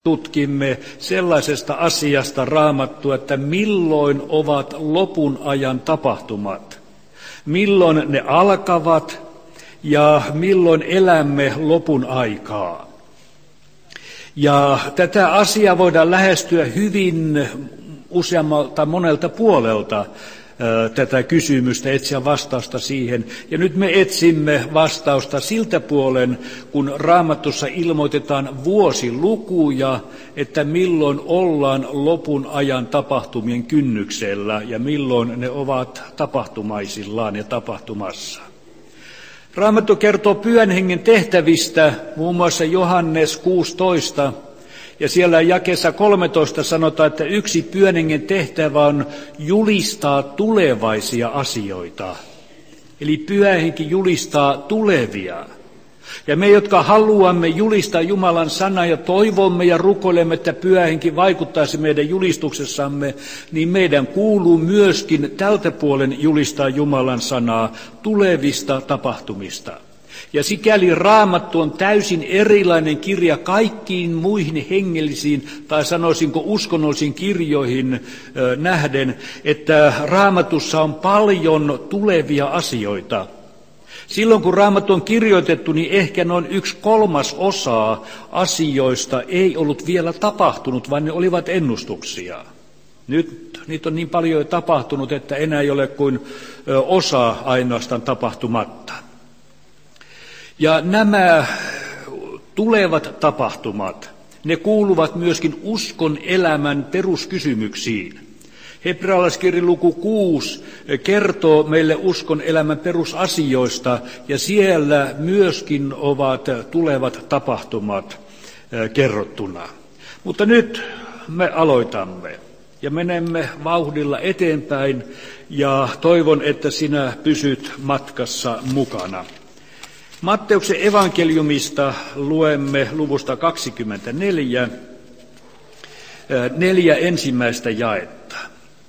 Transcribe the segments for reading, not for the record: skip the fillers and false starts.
tutkimme sellaisesta asiasta Raamattua, että milloin ovat lopun ajan tapahtumat, milloin ne alkavat ja milloin elämme lopun aikaa. Ja tätä asiaa voidaan lähestyä hyvin monelta puolelta tätä kysymystä, etsiä vastausta siihen. Ja nyt me etsimme vastausta siltä puolen, kun Raamatussa ilmoitetaan vuosilukuja, että milloin ollaan lopun ajan tapahtumien kynnyksellä ja milloin ne ovat tapahtumaisillaan ja tapahtumassa. Raamattu kertoo Pyhän Hengen tehtävistä, muun muassa Johannes 16, ja siellä jakeessa 13 sanotaan, että yksi Pyhän Hengen tehtävä on julistaa tulevaisia asioita. Eli Pyhä Henki julistaa tulevia. Ja me, jotka haluamme julistaa Jumalan sanaa ja toivomme ja rukoilemme, että Pyhä Henki vaikuttaisi meidän julistuksessamme, niin meidän kuuluu myöskin tältä puolen julistaa Jumalan sanaa tulevista tapahtumista. Ja sikäli Raamattu on täysin erilainen kirja kaikkiin muihin hengellisiin tai sanoisinko uskonnollisiin kirjoihin nähden, että Raamatussa on paljon tulevia asioita. Silloin kun Raamattu on kirjoitettu, niin ehkä noin 1/3 asioista ei ollut vielä tapahtunut, vaan ne olivat ennustuksia. Nyt niitä on niin paljon jo tapahtunut, että enää ei ole kuin osa ainoastaan tapahtumatta. Ja nämä tulevat tapahtumat, ne kuuluvat myöskin uskon elämän peruskysymyksiin. Hebrealaiskirjan luku 6 kertoo meille uskon elämän perusasioista, ja siellä myöskin ovat tulevat tapahtumat kerrottuna. Mutta nyt me aloitamme ja menemme vauhdilla eteenpäin, ja toivon, että sinä pysyt matkassa mukana. Matteuksen evankeliumista luemme luvusta 24, 4 ensimmäistä jaetta.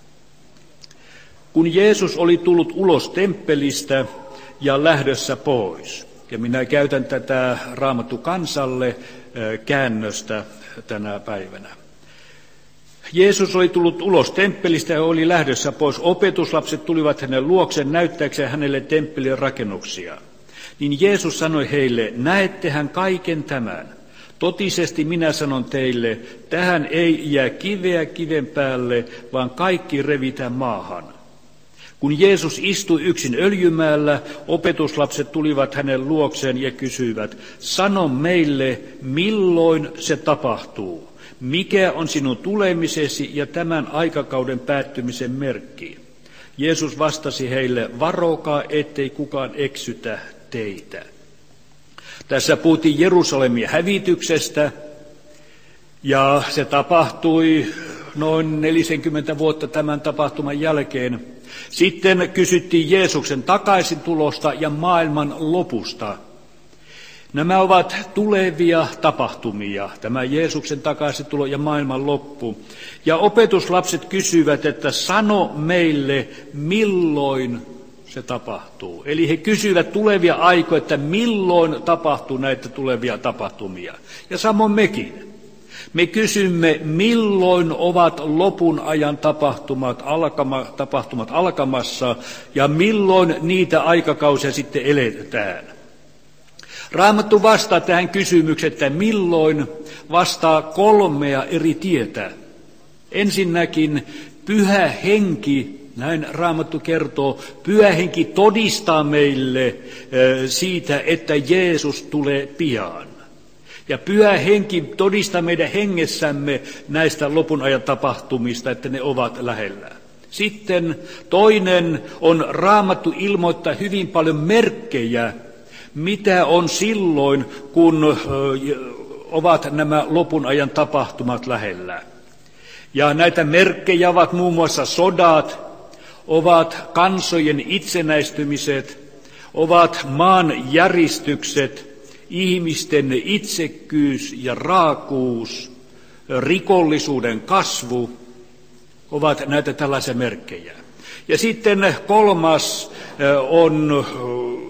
Kun Jeesus oli tullut ulos temppelistä ja lähdössä pois, ja minä käytän tätä Raamattu kansalle käännöstä tänä päivänä. Jeesus oli tullut ulos temppelistä ja oli lähdössä pois. Opetuslapset tulivat hänen luokseen näyttääkseen hänelle temppelin rakennuksia. Niin Jeesus sanoi heille, näettehän kaiken tämän. Totisesti minä sanon teille, tähän ei jää kiveä kiven päälle, vaan kaikki revitään maahan. Kun Jeesus istui yksin öljymäellä, opetuslapset tulivat hänen luokseen ja kysyivät, sano meille, milloin se tapahtuu? Mikä on sinun tulemisesi ja tämän aikakauden päättymisen merkki? Jeesus vastasi heille, varokaa, ettei kukaan eksytä teitä. Tässä puhuttiin Jerusalemin hävityksestä, ja se tapahtui noin 40 vuotta tämän tapahtuman jälkeen. Sitten kysyttiin Jeesuksen takaisintulosta ja maailman lopusta. Nämä ovat tulevia tapahtumia, tämä Jeesuksen takaisintulo ja maailman loppu. Ja opetuslapset kysyivät, että sano meille, milloin se tapahtuu. Eli he kysyivät tulevia aikoja, että milloin tapahtuu näitä tulevia tapahtumia. Ja samoin mekin. Me kysymme, milloin ovat lopun ajan tapahtumat alkamassa ja milloin niitä aikakausia sitten eletään. Raamattu vastaa tähän kysymykseen, että milloin vastaa 3 eri tietä. Ensinnäkin Pyhä Henki, näin Raamattu kertoo, Pyhä Henki todistaa meille siitä, että Jeesus tulee pian. Ja Pyhä Henki todistaa meidän hengessämme näistä lopun ajan tapahtumista, että ne ovat lähellä. Sitten toinen on Raamattu ilmoittaa hyvin paljon merkkejä, mitä on silloin, kun ovat nämä lopun ajan tapahtumat lähellä. Ja näitä merkkejä ovat muun muassa sodat, ovat kansojen itsenäistymiset, ovat maanjäristykset, ihmisten itsekkyys ja raakuus, rikollisuuden kasvu, ovat näitä tällaisia merkkejä. Ja sitten kolmas on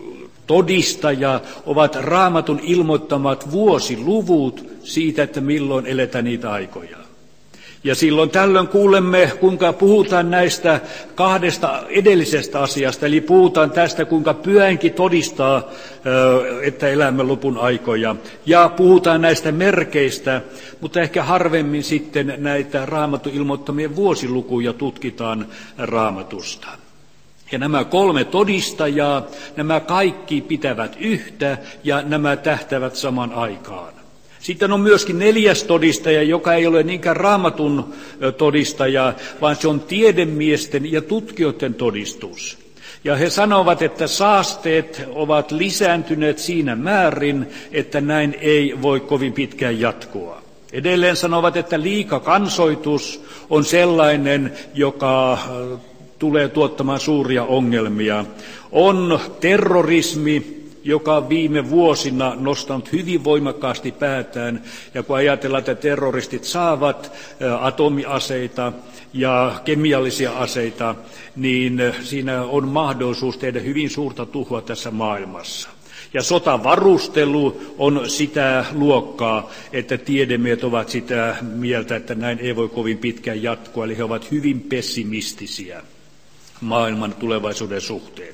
todistaja ovat Raamatun ilmoittamat vuosiluvut siitä, että milloin eletään niitä aikoja. Ja silloin tällöin kuulemme, kuinka puhutaan näistä kahdesta edellisestä asiasta, eli puhutaan tästä, kuinka pyhähenki todistaa, että elämme lopun aikoja, ja puhutaan näistä merkeistä, mutta ehkä harvemmin sitten näitä Raamatun ilmoittamien vuosilukuja tutkitaan Raamatusta. Ja nämä 3 todistajaa, nämä kaikki pitävät yhtä ja nämä tähtävät saman aikaan. Sitten on myöskin 4. todistaja, joka ei ole niinkään Raamatun todistaja, vaan se on tiedemiesten ja tutkijoiden todistus. Ja he sanovat, että saasteet ovat lisääntyneet siinä määrin, että näin ei voi kovin pitkään jatkua. Edelleen sanovat, että liikakansoitus on sellainen, joka tulee tuottamaan suuria ongelmia. On terrorismi, joka on viime vuosina nostanut hyvin voimakkaasti päätään. Ja kun ajatellaan, että terroristit saavat atomiaseita ja kemiallisia aseita, niin siinä on mahdollisuus tehdä hyvin suurta tuhoa tässä maailmassa. Ja sotavarustelu on sitä luokkaa, että tiedemiehet ovat sitä mieltä, että näin ei voi kovin pitkään jatkua. Eli he ovat hyvin pessimistisiä maailman tulevaisuuden suhteen.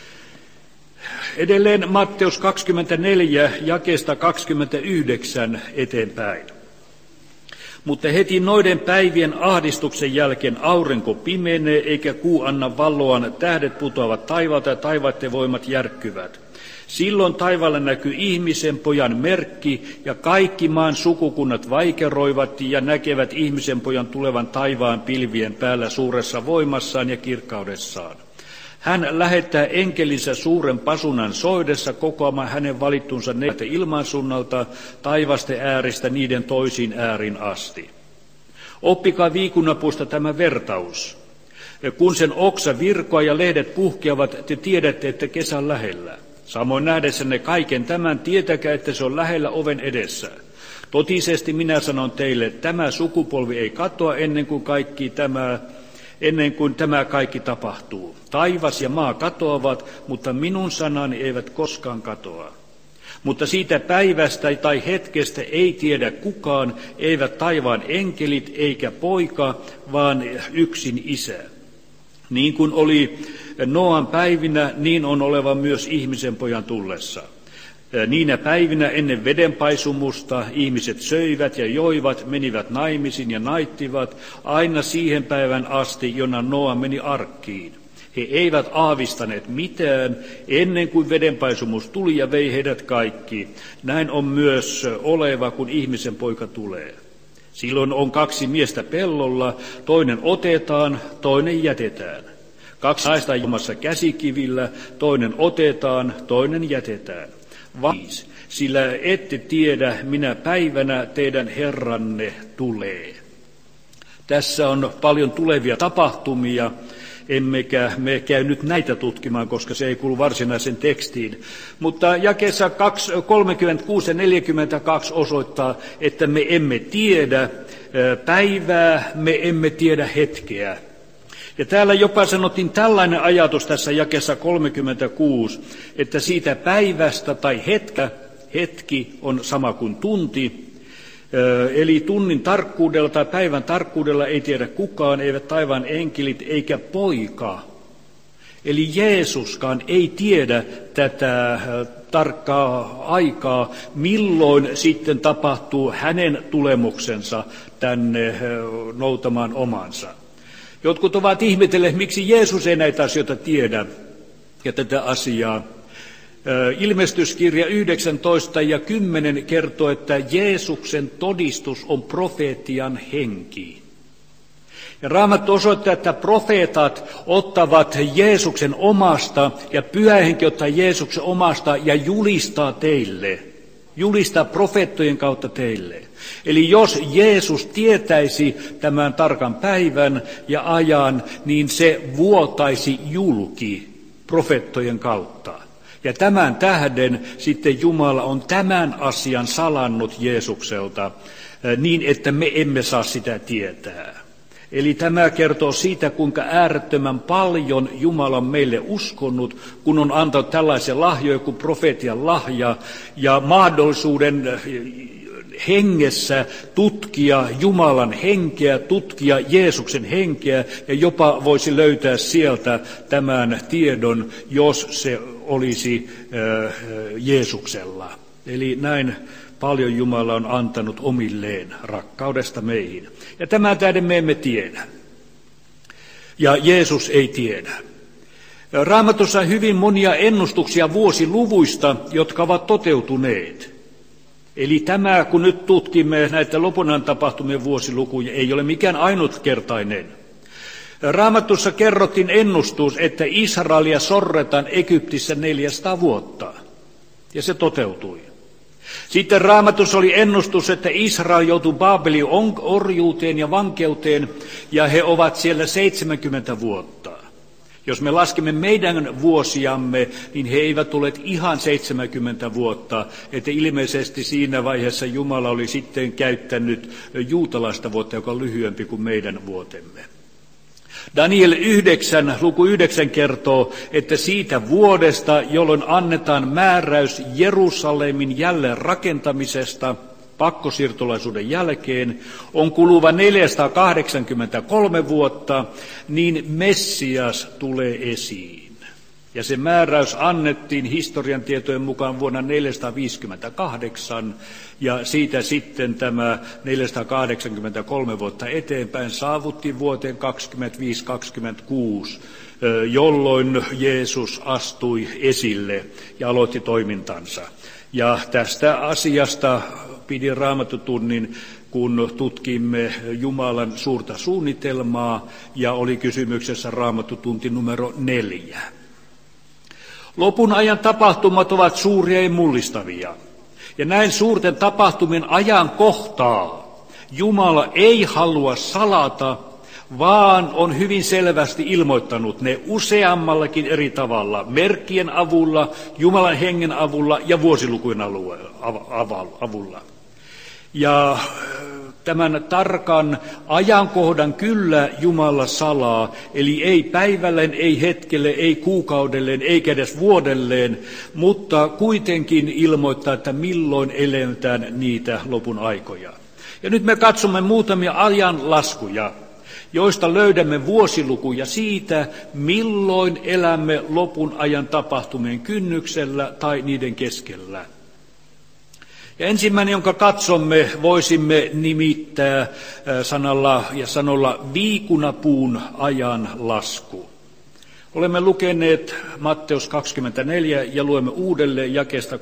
Edelleen Matteus 24, jakeesta 29 eteenpäin. Mutta heti noiden päivien ahdistuksen jälkeen aurinko pimenee, eikä kuu anna valoaan, tähdet putoavat taivaalta ja taivaiden voimat järkkyvät. Silloin taivaalla näkyy ihmisen pojan merkki, ja kaikki maan sukukunnat vaikeroivat ja näkevät ihmisen pojan tulevan taivaan pilvien päällä suuressa voimassaan ja kirkkaudessaan. Hän lähettää enkelinsä suuren pasunan soidessa kokoamaan hänen valittunsa neljältä ilmansuunnalta taivasten ääristä niiden toisiin äärin asti. Oppikaa viikunapuusta tämä vertaus. Kun sen oksa virkoaa ja lehdet puhkeavat, te tiedätte, että kesä on lähellä. Samoin nähdessänne kaiken tämän, tietäkää, että se on lähellä oven edessä. Totisesti minä sanon teille, että tämä sukupolvi ei katoa ennen kuin tämä kaikki tapahtuu. Taivas ja maa katoavat, mutta minun sanani eivät koskaan katoa. Mutta siitä päivästä tai hetkestä ei tiedä kukaan, eivät taivaan enkelit eikä poika, vaan yksin Isä. Niin kuin oli Noan päivinä, niin on oleva myös ihmisen pojan tullessa. Niinä päivinä ennen vedenpaisumusta ihmiset söivät ja joivat, menivät naimisiin ja naittivat, aina siihen päivän asti, jona Noa meni arkkiin. He eivät aavistaneet mitään ennen kuin vedenpaisumus tuli ja vei heidät kaikki. Näin on myös oleva, kun ihmisen poika tulee. Silloin on 2 miestä pellolla, toinen otetaan, toinen jätetään. 2 naista ilmassa käsikivillä, toinen otetaan, toinen jätetään. Sillä ette tiedä, minä päivänä teidän Herranne tulee. Tässä on paljon tulevia tapahtumia, emmekä me käy nyt näitä tutkimaan, koska se ei kuulu varsinaisen tekstiin. Mutta jakeessa 36 ja 42 osoittaa, että me emme tiedä päivää, me emme tiedä hetkeä. Ja täällä jopa sanottiin tällainen ajatus tässä jakeessa 36, että siitä päivästä tai hetki on sama kuin tunti, eli tunnin tarkkuudella tai päivän tarkkuudella ei tiedä kukaan, eivät taivaan enkelit eikä poika. Eli Jeesuskaan ei tiedä tätä tarkkaa aikaa, milloin sitten tapahtuu hänen tulemuksensa tänne noutamaan omansa. Jotkut ovat ihmetelleet, miksi Jeesus ei näitä asioita tiedä ja tätä asiaa. Ilmestyskirja 19 ja 10 kertoo, että Jeesuksen todistus on profeetian henki. Ja Raamattu osoittaa, että profeetat ottavat Jeesuksen omasta ja Pyhä Henki ottaa Jeesuksen omasta ja julistaa teille. Julistaa profeettojen kautta teille. Eli jos Jeesus tietäisi tämän tarkan päivän ja ajan, niin se vuotaisi julki profeettojen kautta. Ja tämän tähden sitten Jumala on tämän asian salannut Jeesukselta niin, että me emme saa sitä tietää. Eli tämä kertoo siitä, kuinka äärettömän paljon Jumala on meille uskonut, kun on antanut tällaisia lahjoja kuin profeetian lahja ja mahdollisuuden hengessä tutkia Jumalan henkeä, tutkia Jeesuksen henkeä ja jopa voisi löytää sieltä tämän tiedon, jos se olisi Jeesuksella. Eli näin paljon Jumala on antanut omilleen rakkaudesta meihin. Ja tämän tähden me emme tiedä. Ja Jeesus ei tiedä. Raamatussa on hyvin monia ennustuksia vuosiluvuista, jotka ovat toteutuneet. Eli tämä, kun nyt tutkimme näitä lopunajan tapahtumien vuosilukuja, ei ole mikään ainutkertainen. Raamatussa kerrottiin ennustus, että Israelia sorretaan Egyptissä 400 vuotta. Ja se toteutui. Sitten Raamatussa oli ennustus, että Israel joutui Baabelin orjuuteen ja vankeuteen, ja he ovat siellä 70 vuotta. Jos me laskemme meidän vuosiamme, niin he eivät ole ihan 70 vuotta, että ilmeisesti siinä vaiheessa Jumala oli sitten käyttänyt juutalaista vuotta, joka on lyhyempi kuin meidän vuotemme. Daniel 9, luku 9 kertoo, että siitä vuodesta, jolloin annetaan määräys Jerusalemin jälleen rakentamisesta pakkosiirtolaisuuden jälkeen, on kuluva 483 vuotta, niin Messias tulee esiin. Ja se määräys annettiin historian tietojen mukaan vuonna 458, ja siitä sitten tämä 483 vuotta eteenpäin saavutti vuoteen 25-26, jolloin Jeesus astui esille ja aloitti toimintansa. Ja tästä asiasta pidin Raamattutunnin, kun tutkimme Jumalan suurta suunnitelmaa, ja oli kysymyksessä Raamattutunti numero 4. Lopun ajan tapahtumat ovat suuria ja mullistavia. Ja näin suurten tapahtumien ajankohtaa Jumala ei halua salata, vaan on hyvin selvästi ilmoittanut ne useammallakin eri tavalla, merkkien avulla, Jumalan hengen avulla ja vuosilukujen avulla. Ja tämän tarkan ajankohdan kyllä Jumala salaa, eli ei päivälleen, ei hetkelle, ei kuukaudelleen, eikä edes vuodelleen, mutta kuitenkin ilmoittaa, että milloin eletään niitä lopun aikoja. Ja nyt me katsomme muutamia ajanlaskuja, joista löydämme vuosilukuja siitä, milloin elämme lopun ajan tapahtumien kynnyksellä tai niiden keskellä. Ja ensimmäinen, jonka katsomme, voisimme nimittää sanolla viikunapuun ajan lasku. Olemme lukeneet Matteus 24 ja luemme uudelleen jakeesta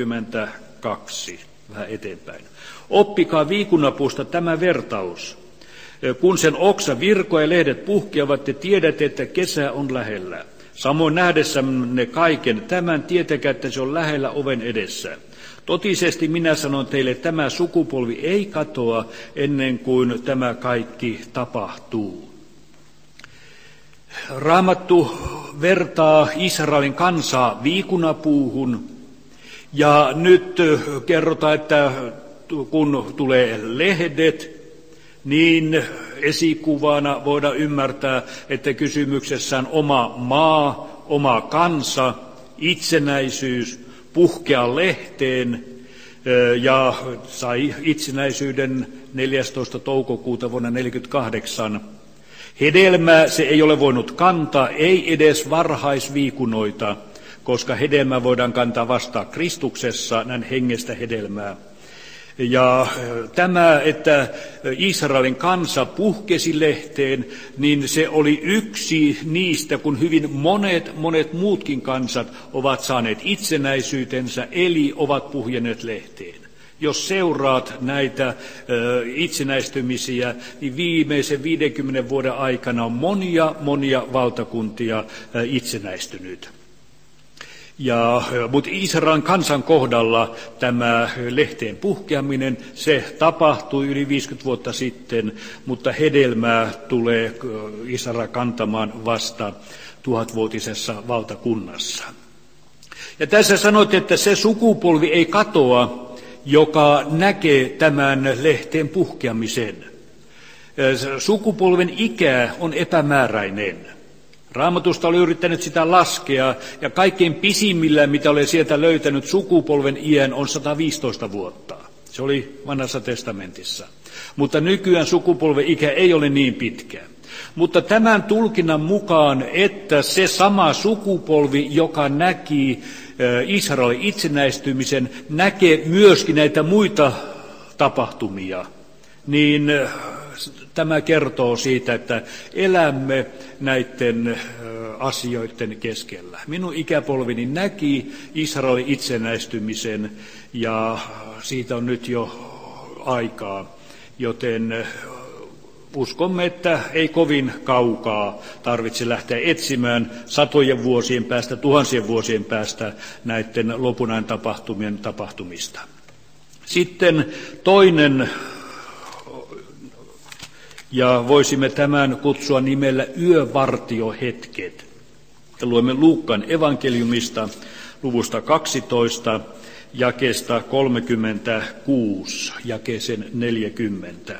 32 vähän eteenpäin. Oppikaa viikunapuusta tämä vertaus. Kun sen oksa virkoo ja lehdet puhkeavat, te tiedätte, että kesä on lähellä. Samoin nähdessänne kaiken tämän, tietäkää, että se on lähellä oven edessä. Totisesti minä sanon teille, että tämä sukupolvi ei katoa ennen kuin tämä kaikki tapahtuu. Raamattu vertaa Israelin kansaa viikunapuuhun, ja nyt kerrotaan, että kun tulee lehdet, niin esikuvana voidaan ymmärtää, että kysymyksessä on oma maa, oma kansa, itsenäisyys, puhkea lehteen ja sai itsenäisyyden 14. toukokuuta vuonna 1948. Hedelmää se ei ole voinut kantaa, ei edes varhaisviikunoita, koska hedelmää voidaan kantaa vasta Kristuksessa, näin hengestä hedelmää. Ja tämä, että Israelin kansa puhkesi lehteen, niin se oli yksi niistä, kun hyvin monet muutkin kansat ovat saaneet itsenäisyytensä, eli ovat puhjenneet lehteen. Jos seuraat näitä itsenäistymisiä, niin viimeisen 50 vuoden aikana on monia valtakuntia itsenäistynyt. Mutta Israelin kansan kohdalla tämä lehteen puhkeaminen, se tapahtui yli 50 vuotta sitten, mutta hedelmää tulee Israel kantamaan vasta 1000-vuotisessa valtakunnassa. Ja tässä sanoit, että se sukupolvi ei katoa, joka näkee tämän lehteen puhkeamisen. Sukupolven ikä on epämääräinen. Raamatusta oli yrittänyt sitä laskea, ja kaikkein pisimmillään, mitä olen sieltä löytänyt, sukupolven iän on 115 vuotta. Se oli Vanhassa testamentissa. Mutta nykyään sukupolven ikä ei ole niin pitkä. Mutta tämän tulkinnan mukaan, että se sama sukupolvi, joka näki Israelin itsenäistymisen, näkee myöskin näitä muita tapahtumia, niin tämä kertoo siitä, että elämme näiden asioiden keskellä. Minun ikäpolvini näki Israelin itsenäistymisen, ja siitä on nyt jo aikaa, joten uskomme, että ei kovin kaukaa tarvitse lähteä etsimään satojen vuosien päästä, tuhansien vuosien päästä näiden lopunajan tapahtumien tapahtumista. Sitten toinen, ja voisimme tämän kutsua nimellä yövartiohetket. Ja luemme Luukkaan evankeliumista luvusta 12, jakeesta 36, jakeeseen 40.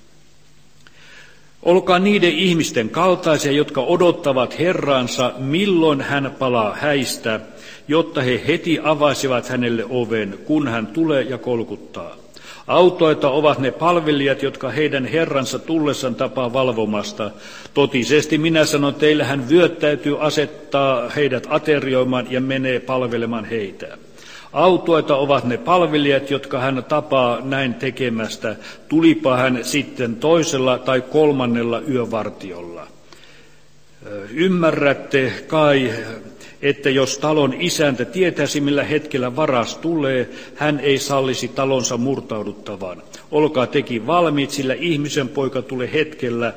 Olkaa niiden ihmisten kaltaisia, jotka odottavat Herransa, milloin hän palaa häistä, jotta he heti avaisivat hänelle oven, kun hän tulee ja kolkuttaa. Autoita ovat ne palvelijat, jotka heidän herransa tullessaan tapaa valvomasta. Totisesti minä sanon teille, hän vyöttäytyy asettaa heidät aterioimaan ja menee palvelemaan heitä. Autoita ovat ne palvelijat, jotka hän tapaa näin tekemästä, tulipa hän sitten toisella tai kolmannella yövartiolla. Ymmärrätte kai, että jos talon isäntä tietäisi, millä hetkellä varas tulee, hän ei sallisi talonsa murtauduttavan. Olkaa tekin valmiit, sillä ihmisen poika tulee hetkellä,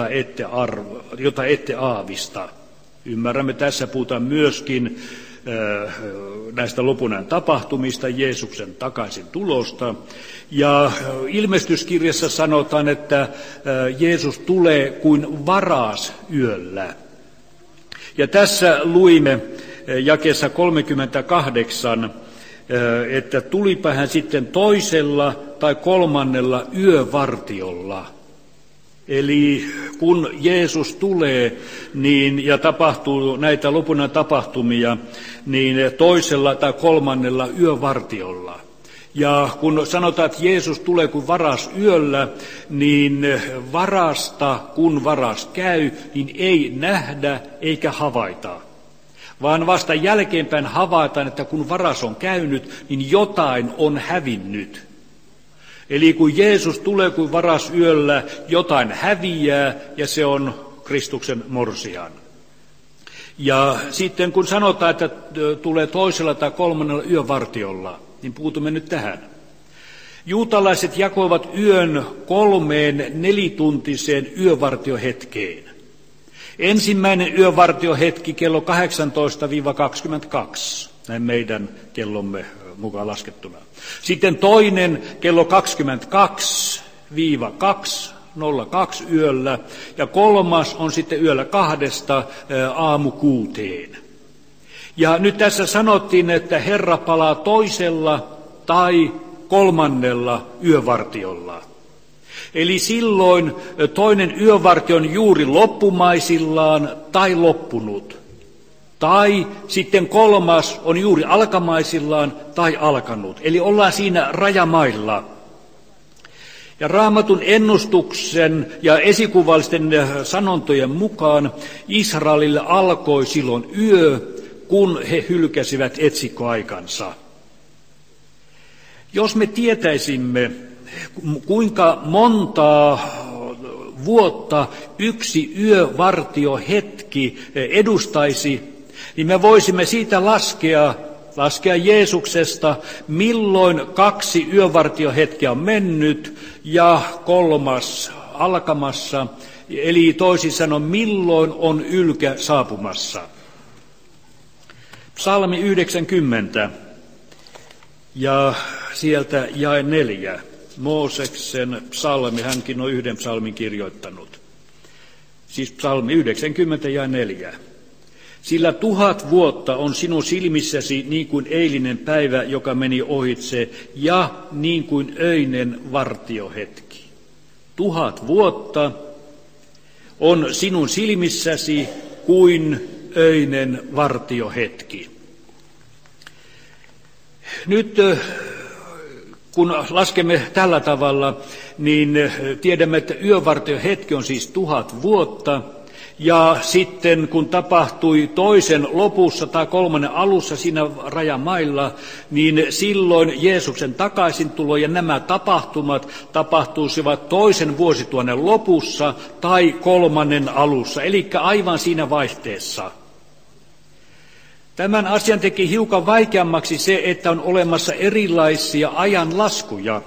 jota ette aavista. Ymmärrämme, tässä puhutaan myöskin näistä lopunajan tapahtumista, Jeesuksen takaisin tulosta. Ja ilmestyskirjassa sanotaan, että Jeesus tulee kuin varas yöllä. Ja tässä luimme jakeessa 38, että tulipa hän sitten toisella tai kolmannella yövartiolla. Eli kun Jeesus tulee ja tapahtuu näitä lopunajan tapahtumia, niin toisella tai kolmannella yövartiolla. Ja kun sanotaan, että Jeesus tulee kuin varas yöllä, niin varasta, kun varas käy, niin ei nähdä eikä havaita. Vaan vasta jälkeenpäin havaitaan, että kun varas on käynyt, niin jotain on hävinnyt. Eli kun Jeesus tulee kuin varas yöllä, jotain häviää, ja se on Kristuksen morsian. Ja sitten kun sanotaan, että tulee toisella tai kolmannella yövartiolla, niin puutumme nyt tähän. Juutalaiset jakoivat yön 3 nelituntiseen yövartiohetkeen. Ensimmäinen yövartiohetki kello 18-22, näin meidän kellomme mukaan laskettuna. Sitten toinen kello 22-2:02 yöllä, ja kolmas on sitten yöllä 2 aamu 6. Ja nyt tässä sanottiin, että Herra palaa toisella tai kolmannella yövartiolla. Eli silloin toinen yövartio on juuri loppumaisillaan tai loppunut. Tai sitten kolmas on juuri alkamaisillaan tai alkanut. Eli ollaan siinä rajamailla. Ja Raamatun ennustuksen ja esikuvallisten sanontojen mukaan Israelille alkoi silloin yö, kun he hylkäsivät etsikkoaikansa. Jos me tietäisimme, kuinka montaa vuotta yksi yövartiohetki edustaisi, niin me voisimme siitä laskea Jeesuksesta, milloin 2 yövartiohetkeä on mennyt ja 3 alkamassa, eli toisin sanoen, milloin on ylkä saapumassa. Psalmi 90, ja sieltä jae 4. Mooseksen psalmi, hänkin on yhden psalmin kirjoittanut. Siis psalmi 90 ja 4. Sillä 1000 vuotta on sinun silmissäsi niin kuin eilinen päivä, joka meni ohitse, ja niin kuin öinen vartiohetki. 1000 vuotta on sinun silmissäsi kuin öinen vartiohetki. Nyt kun laskemme tällä tavalla, niin tiedämme, että yövartiohetki on siis 1000 vuotta. Ja sitten kun tapahtui toisen lopussa tai kolmannen alussa siinä rajamailla, niin silloin Jeesuksen takaisintulo ja nämä tapahtumat tapahtuisivat toisen vuosituhannen lopussa tai kolmannen alussa, eli aivan siinä vaihteessa. Tämän asian teki hiukan vaikeammaksi se, että on olemassa erilaisia ajanlaskuja.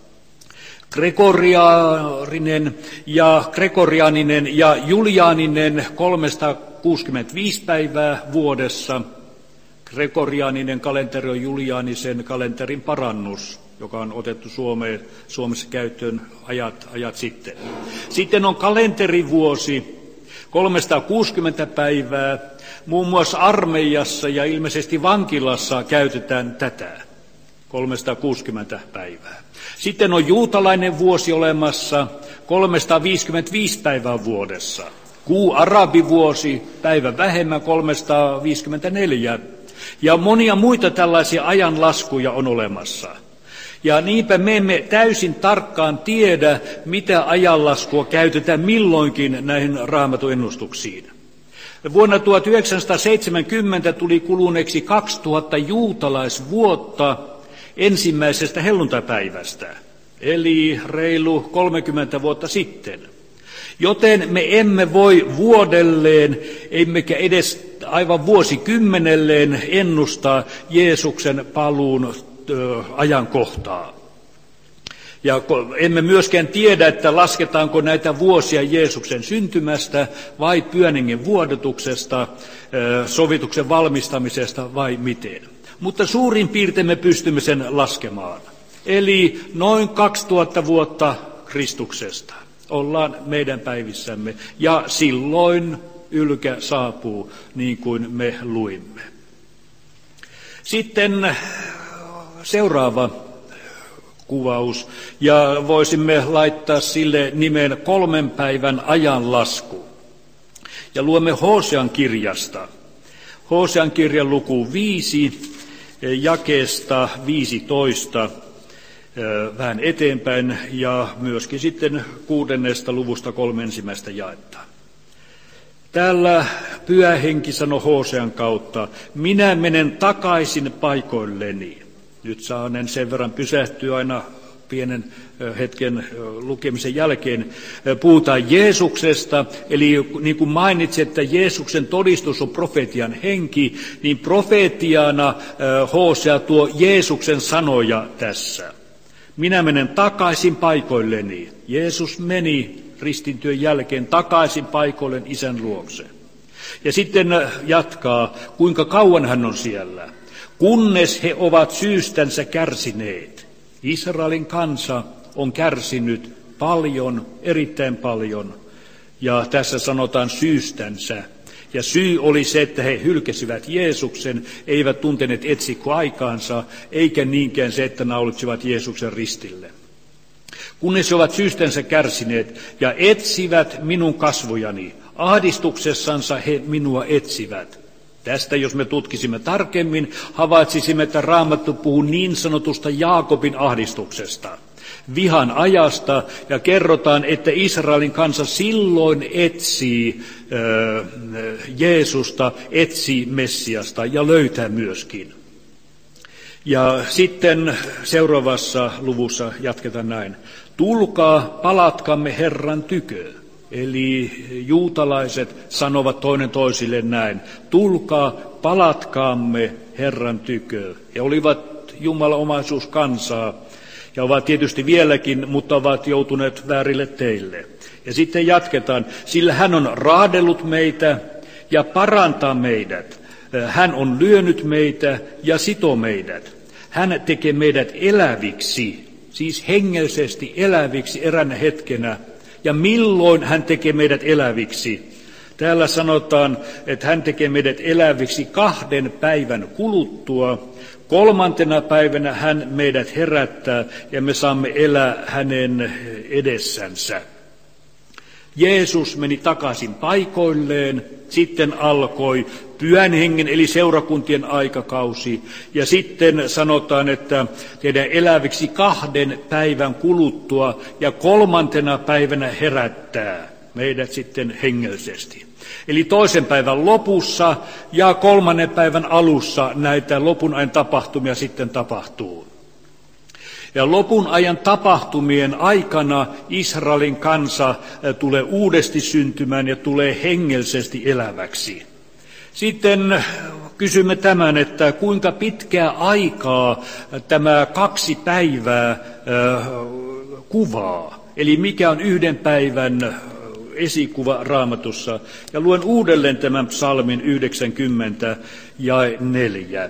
Gregoriaaninen ja juliaaninen 365 päivää vuodessa. Gregoriaaninen kalenteri on juliaanisen kalenterin parannus, joka on otettu Suomessa käyttöön ajat sitten. Sitten on kalenterivuosi 360 päivää. Muun muassa armeijassa ja ilmeisesti vankilassa käytetään tätä 360 päivää. Sitten on juutalainen vuosi olemassa 355 päivää vuodessa. Arabivuosi, päivä vähemmän 354. Ja monia muita tällaisia ajanlaskuja on olemassa. Ja niinpä me emme täysin tarkkaan tiedä, mitä ajanlaskua käytetään milloinkin näihin Raamatun ennustuksiin. Vuonna 1970 tuli kuluneeksi 2000 juutalaisvuotta ensimmäisestä helluntaipäivästä, eli reilu 30 vuotta sitten. Joten me emme voi vuodelleen, emmekä edes aivan vuosikymmenelleen ennustaa Jeesuksen paluun ajankohtaa. Ja emme myöskään tiedä, että lasketaanko näitä vuosia Jeesuksen syntymästä vai pyhän vuodatuksesta, sovituksen valmistamisesta vai miten. Mutta suurin piirtein me pystymme sen laskemaan. Eli noin 2000 vuotta Kristuksesta ollaan meidän päivissämme ja silloin ylkä saapuu niin kuin me luimme. Sitten seuraava kuvaus, ja voisimme laittaa sille nimen 3 päivän ajanlasku. Ja luemme Hosean kirjasta. Hosean kirjan luku 5, jakeesta 15, vähän eteenpäin, ja myöskin sitten 6. luvusta 3 ensimmäistä jaetta. Täällä Pyhä Henki sanoi Hosean kautta, minä menen takaisin paikoilleni. Nyt saanen sen verran pysähtyä aina pienen hetken lukemisen jälkeen. Puhutaan Jeesuksesta, eli niin kuin mainitsin, että Jeesuksen todistus on profetian henki, niin profetiana Hosea tuo Jeesuksen sanoja tässä. Minä menen takaisin paikoilleni. Jeesus meni ristintyön jälkeen takaisin paikoilleen Isän luokse. Ja sitten jatkaa, kuinka kauan hän on siellä. Kunnes he ovat syystänsä kärsineet. Israelin kansa on kärsinyt paljon, erittäin paljon. Ja tässä sanotaan syystänsä. Ja syy oli se, että he hylkäsivät Jeesuksen, eivät tunteneet etsikkoaikaansa, eikä niinkään se, että naulitsisivat Jeesuksen ristille. Kunnes he ovat syystänsä kärsineet ja etsivät minun kasvojani, ahdistuksessansa he minua etsivät. Tästä, jos me tutkisimme tarkemmin, havaitsisimme, että Raamattu puhuu niin sanotusta Jaakobin ahdistuksesta, vihan ajasta, ja kerrotaan, että Israelin kansa silloin etsii Jeesusta, etsii Messiasta ja löytää myöskin. Ja sitten seuraavassa luvussa jatketaan näin. Tulkaa, palatkamme Herran tykö. Eli juutalaiset sanovat toinen toisille näin, tulkaa, palatkaamme Herran tykö. He olivat Jumalan omaisuuskansaa ja ovat tietysti vieläkin, mutta ovat joutuneet väärille teille. Ja sitten jatketaan, sillä hän on raadellut meitä ja parantaa meidät. Hän on lyönyt meitä ja sitoo meidät. Hän tekee meidät eläviksi, siis hengellisesti eläviksi eränä hetkenä. Ja milloin hän tekee meidät eläviksi? Täällä sanotaan, että hän tekee meidät eläviksi 2 päivän kuluttua. 3. päivänä hän meidät herättää ja me saamme elää hänen edessänsä. Jeesus meni takaisin paikoilleen, sitten alkoi Pyhän Hengen eli seurakuntien aikakausi. Ja sitten sanotaan, että teidän eläviksi 2 päivän kuluttua ja 3. päivänä herättää meidät sitten hengellisesti. Eli 2. päivän lopussa ja 3. päivän alussa näitä lopun ajan tapahtumia sitten tapahtuu. Ja lopun ajan tapahtumien aikana Israelin kansa tulee uudesti syntymään ja tulee hengellisesti eläväksi. Sitten kysymme tämän, että kuinka pitkää aikaa tämä 2 päivää kuvaa, eli mikä on 1 päivän esikuva Raamatussa. Ja luen uudelleen tämän psalmin 90:4.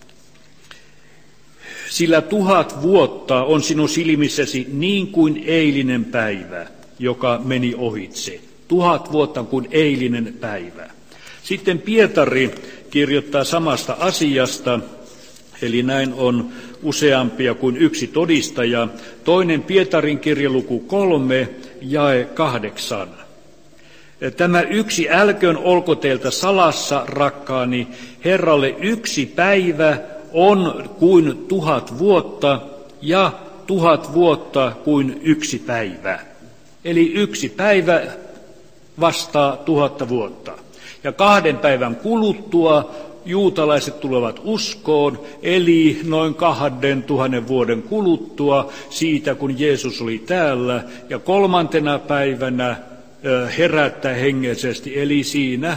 Sillä 1000 vuotta on sinun silmissäsi niin kuin eilinen päivä, joka meni ohitse. 1000 vuotta kuin eilinen päivä. Sitten Pietari kirjoittaa samasta asiasta, eli näin on useampia kuin yksi todistaja. 2. Pietarin kirja luku 3, jae 8. Tämä yksi älköön olko teiltä salassa, rakkaani, Herralle 1 päivä on kuin 1000 vuotta ja 1000 vuotta kuin 1 päivä. Eli 1 päivä vastaa 1000 vuotta. Ja 2 päivän kuluttua juutalaiset tulevat uskoon, eli noin 2000 vuoden kuluttua siitä, kun Jeesus oli täällä, ja 3. päivänä herättää hengellisesti, eli siinä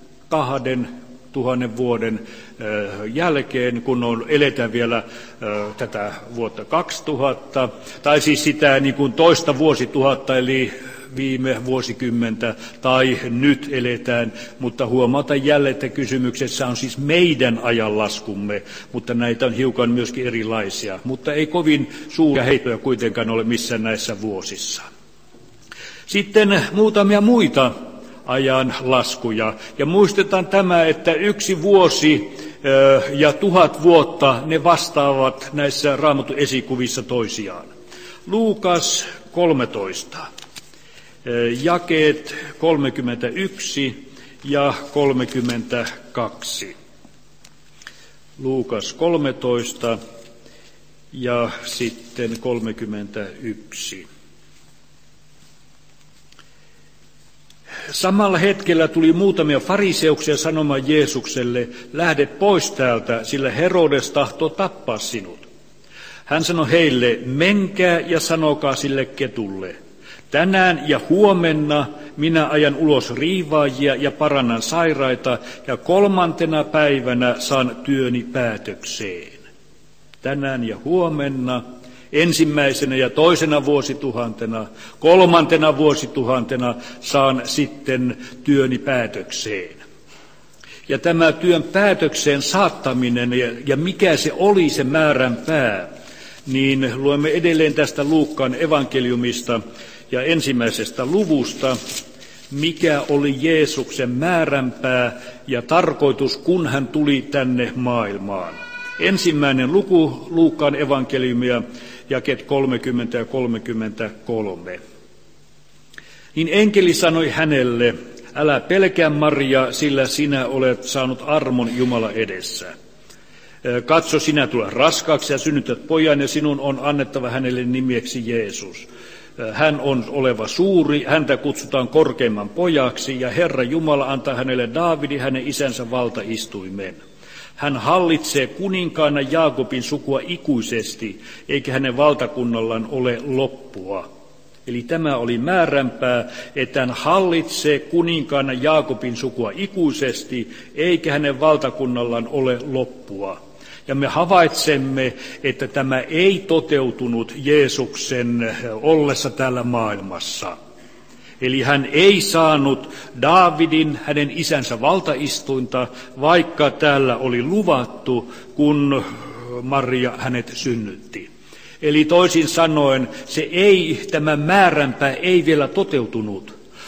2000 vuoden jälkeen, kun eletään vielä tätä vuotta 2000, tai siis sitä niin kuin toista vuosituhatta, eli viime vuosikymmentä, tai nyt eletään, mutta huomata jälleen, että kysymyksessä on siis meidän ajanlaskumme, mutta näitä on hiukan myöskin erilaisia, mutta ei kovin suuria heittoja kuitenkaan ole missään näissä vuosissa. Sitten muutamia muita ajanlaskuja, ja muistetaan tämä, että 1 vuosi ja 1000 vuotta, ne vastaavat näissä Raamatun esikuvissa toisiaan. Luukas 13. Jakeet 31 ja 32. Luukas 13 ja sitten 31. Samalla hetkellä tuli muutamia fariseuksia sanomaan Jeesukselle, lähde pois täältä, sillä Herodes tahtoo tappaa sinut. Hän sanoi heille, menkää ja sanokaa sille ketulle. Tänään ja huomenna minä ajan ulos riivaajia ja parannan sairaita, ja 3. päivänä saan työni päätökseen. Tänään ja huomenna, 1. ja 2. vuosituhantena, 3. vuosituhantena saan sitten työni päätökseen. Ja tämä työn päätökseen saattaminen ja mikä se oli se määränpää, niin luemme edelleen tästä Luukkaan evankeliumista ja 1. luvusta, mikä oli Jeesuksen määränpää ja tarkoitus, kun hän tuli tänne maailmaan. 1. luku Luukkaan evankeliumia, jakeet 30 ja 33. Niin enkeli sanoi hänelle, älä pelkää Maria, sillä sinä olet saanut armon Jumala edessä. Katso, sinä tulet raskaaksi ja synnytät pojan, ja sinun on annettava hänelle nimeksi Jeesus. Hän on oleva suuri, häntä kutsutaan korkeimman pojaksi, ja Herra Jumala antaa hänelle Daavidin hänen isänsä valtaistuimen. Hän hallitsee kuninkaana Jaakobin sukua ikuisesti, eikä hänen valtakunnallaan ole loppua. Eli tämä oli määränpää, että hän hallitsee kuninkaana Jaakobin sukua ikuisesti, eikä hänen valtakunnallaan ole loppua. Ja me havaitsemme, että tämä ei toteutunut Jeesuksen ollessa täällä maailmassa. Eli hän ei saanut Daavidin, hänen isänsä valtaistuinta, vaikka täällä oli luvattu, kun Maria hänet synnytti. Eli toisin sanoen, tämä määränpää ei vielä toteutunut,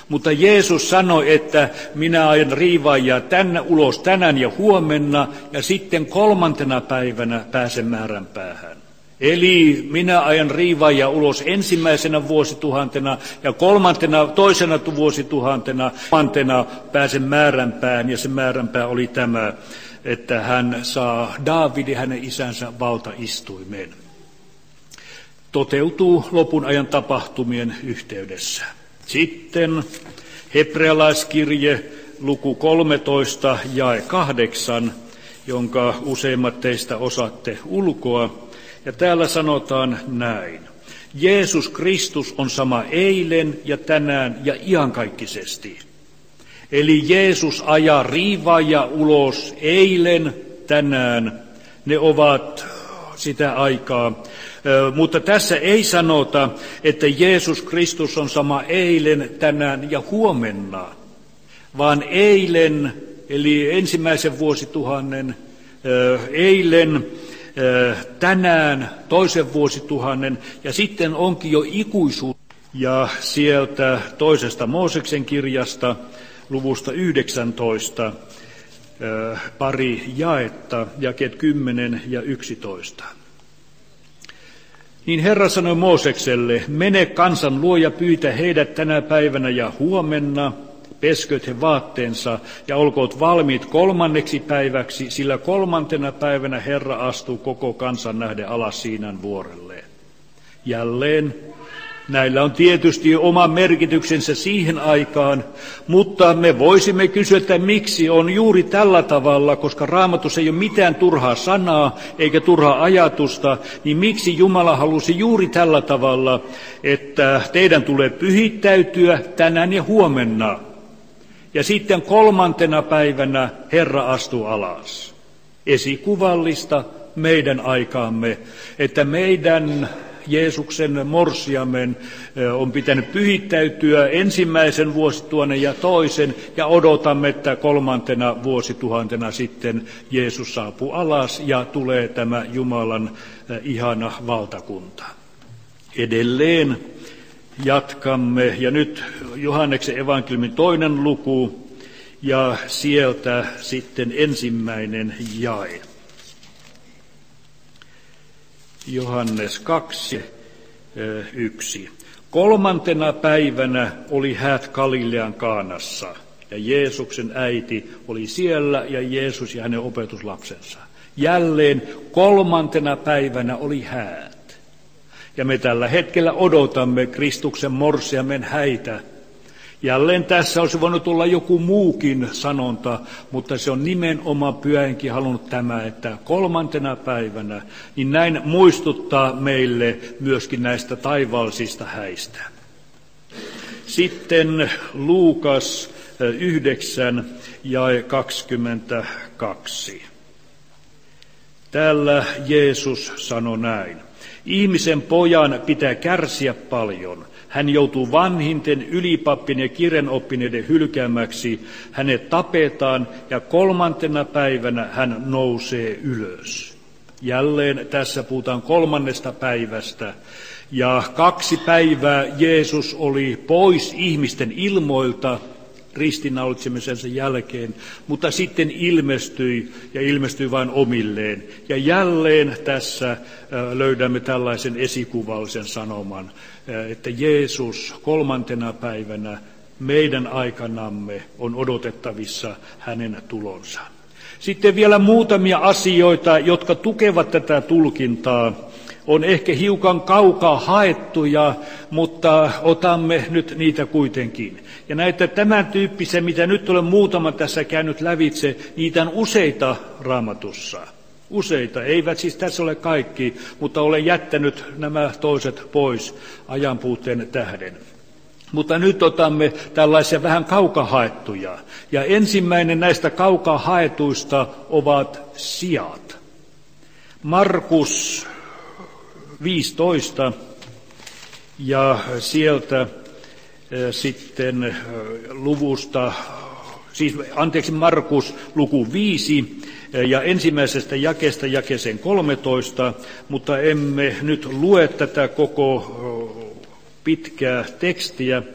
Mutta Jeesus sanoi, että minä aion riivaajia ulos tänään ja huomenna, ja sitten 3. päivänä pääsen määränpäähän. Eli minä aion riivaajia ulos ensimmäisenä vuosituhantena ja toisena vuosituhantena, 3. pääsen määränpään, ja se määränpää oli tämä, että hän saa Daavidin hänen isänsä valtaistuimeen. Toteutuu lopun ajan tapahtumien yhteydessä. Sitten hebrealaiskirje luku 13 jae 8, jonka useimmat teistä osaatte ulkoa. Ja täällä sanotaan näin. Jeesus Kristus on sama eilen ja tänään ja iankaikkisesti. Eli Jeesus ajaa riivaajia ulos eilen, tänään. Ne ovat sitä aikaa. Mutta tässä ei sanota, että Jeesus Kristus on sama eilen, tänään ja huomenna, vaan eilen, eli ensimmäisen vuosituhannen, eilen, tänään, toisen vuosituhannen, ja sitten onkin jo ikuisuus. Ja sieltä 2. Mooseksen kirjasta, luvusta 19, pari jaetta, jakeet 10 ja 11. Niin Herra sanoi Moosekselle, mene kansan luo ja pyytä heidät tänä päivänä ja huomenna, pesköt he vaatteensa ja olkoot valmiit 3. päiväksi, sillä 3. päivänä Herra astuu koko kansan nähden alas Siinan vuorelle. Jälleen näillä on tietysti oma merkityksensä siihen aikaan, mutta me voisimme kysyä, että miksi on juuri tällä tavalla, koska Raamatussa ei ole mitään turhaa sanaa eikä turhaa ajatusta, niin miksi Jumala halusi juuri tällä tavalla, että teidän tulee pyhittäytyä tänään ja huomenna. Ja sitten 3. päivänä Herra astuu alas. Esikuvallista meidän aikaamme, että meidän Jeesuksen morsiamen on pitänyt pyhittäytyä ensimmäisen vuosituhannen ja toisen, ja odotamme, että 3. vuosituhantena sitten Jeesus saapuu alas ja tulee tämä Jumalan ihana valtakunta. Edelleen jatkamme, ja nyt Johanneksen evankeliumin 2. luku, ja sieltä sitten 1. jae. Johannes 2, 1. 3. päivänä oli häät Galilean Kaanassa, ja Jeesuksen äiti oli siellä, ja Jeesus ja hänen opetuslapsensa. Jälleen 3. päivänä oli häät. Ja me tällä hetkellä odotamme Kristuksen morsiamen häitä. Jälleen tässä olisi voinut olla joku muukin sanonta, mutta se on nimenomaan Pyhähenki halunnut tämä, että 3. päivänä, niin näin muistuttaa meille myöskin näistä taivaallisista häistä. Sitten Luukas 9 jae 22. Täällä Jeesus sanoi näin. Ihmisen pojan pitää kärsiä paljon. Hän joutuu vanhinten, ylipappien ja kirjanoppineiden hylkäämäksi. Hänet tapetaan ja 3. päivänä hän nousee ylös. Jälleen tässä puhutaan 3. päivästä. Ja 2 päivää Jeesus oli pois ihmisten ilmoilta ristiinnaulitsemisensa jälkeen, mutta sitten ilmestyi vain omilleen. Ja jälleen tässä löydämme tällaisen esikuvallisen sanoman, että Jeesus 3. päivänä meidän aikanamme on odotettavissa hänen tulonsa. Sitten vielä muutamia asioita, jotka tukevat tätä tulkintaa. On ehkä hiukan kaukaa haettuja, mutta otamme nyt niitä kuitenkin. Ja näitä tämän tyyppisiä, mitä nyt olen muutama tässä käynyt lävitse, niitä on useita Raamatussa. Useita, eivät siis tässä ole kaikki, mutta olen jättänyt nämä toiset pois ajanpuutteen tähden. Mutta nyt otamme tällaisia vähän kaukaa haettuja. Ja ensimmäinen näistä kaukaa haetuista ovat sijat. Markus 15 ja sieltä sitten Markus luku 5 ja ensimmäisestä jakeesta jakeeseen 13, mutta emme nyt lue tätä koko pitkää tekstiä,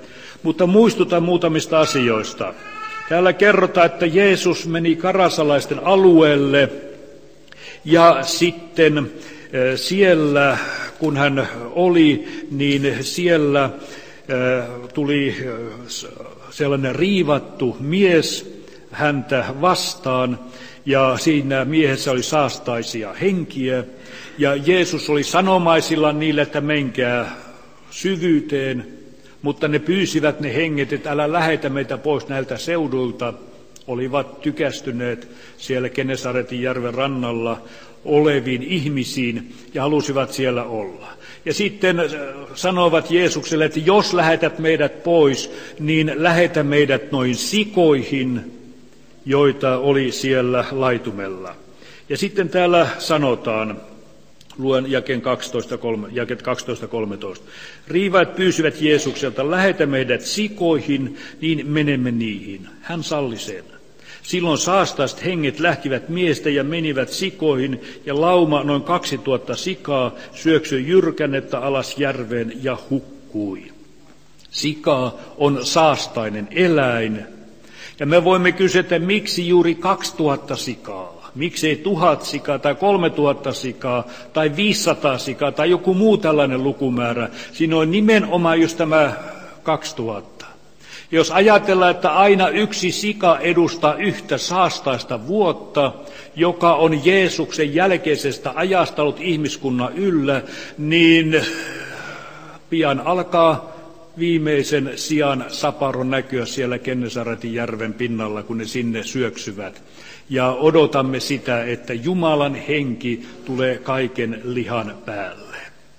Mutta muistutan muutamista asioista. Täällä kerrotaan, että Jeesus meni karasalaisten alueelle ja sitten siellä, kun hän oli, niin siellä tuli sellainen riivattu mies häntä vastaan, ja siinä miehessä oli saastaisia henkiä, ja Jeesus oli sanomaisilla niille, että menkää syvyyteen, mutta ne pyysivät ne henget, että älä lähetä meitä pois näiltä seudulta. Olivat tykästyneet siellä Genesaretin järven rannalla oleviin ihmisiin ja halusivat siellä olla. Ja sitten sanoivat Jeesukselle, että jos lähetät meidät pois, niin lähetä meidät noin sikoihin, joita oli siellä laitumella. Ja sitten täällä sanotaan, luen jakeet 12-13. Riivaat pyysivät Jeesukselta, lähetä meidät sikoihin, niin menemme niihin. Hän salli sen. Silloin saastaiset henget lähtivät miestä ja menivät sikoihin, ja lauma noin 2000 sikaa syöksyi jyrkännettä alas järveen ja hukkui. Sika on saastainen eläin, ja me voimme kysyä, että miksi juuri 2000 sikaa? Miksei 1000 sikaa tai 3000 sikaa tai 500 sikaa tai joku muu tällainen lukumäärä? Siinä on nimenomaan just tämä 2000. Jos ajatellaan, että aina yksi sika edustaa yhtä saastaista vuotta, joka on Jeesuksen jälkeisestä ajasta ollut ihmiskunnan yllä, niin pian alkaa viimeisen sian saparon näkyä siellä Genesaretin järven pinnalla, kun ne sinne syöksyvät. Ja odotamme sitä, että Jumalan henki tulee kaiken lihan päälle.